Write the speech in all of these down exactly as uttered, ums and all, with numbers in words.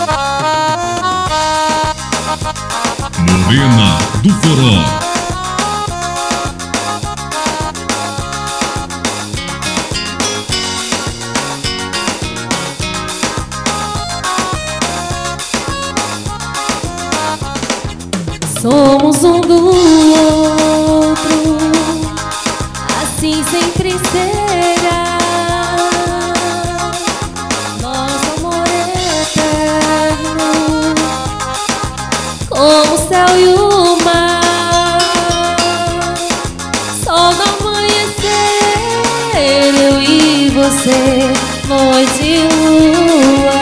Morena do Forró. Somos um do outro, assim sempre será. Nosso amor é eterno, como o céu e o mar. Sol do amanhecer, eu e você, noite e lua.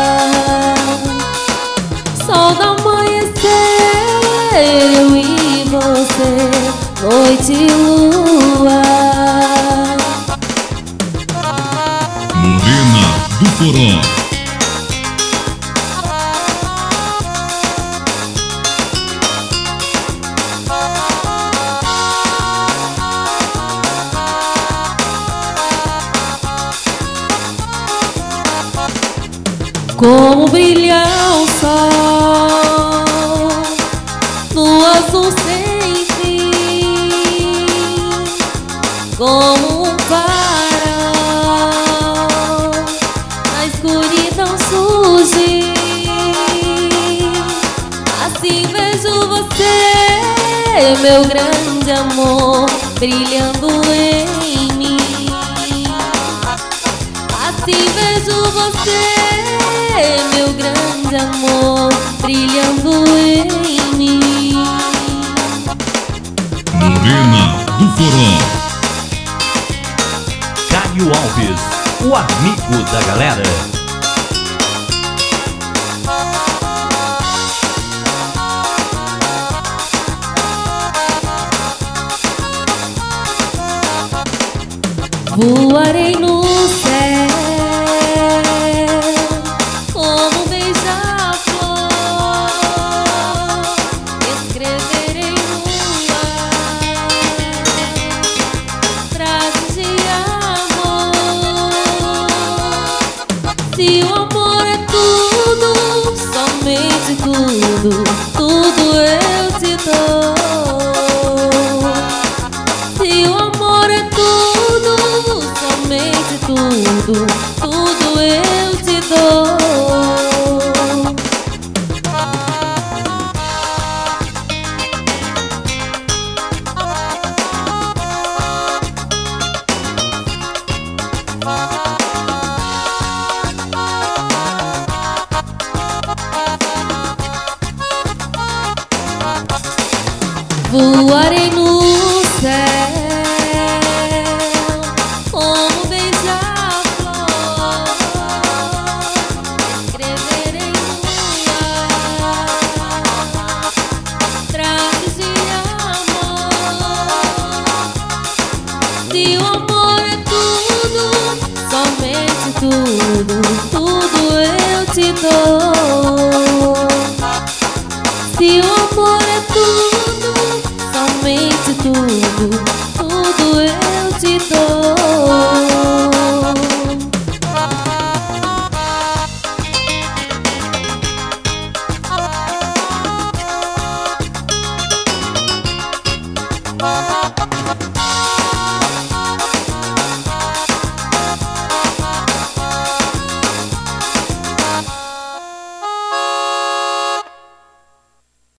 Sol do amanhecer, eu e você, noite e lua. Morena do Forró. Como brilha o sol no azul sem fim, como um farol na escuridão surgir. Assim vejo você, meu grande amor, brilhando em mim. Assim vejo você, meu grande amor, brilhando em mim. Morena do Forró. Caio Alves, o amigo da galera. Voarei no céu como beija-flor, escreverei no ar frases de amor. Se o amor é tudo, somente tudo, tudo eu te dou. Se o amor é tudo, somente tudo, tudo eu te dou. Voarei no céu como beija-flor, escreverei no ar frases de amor. Se o amor é tudo, somente tudo, tudo eu te dou.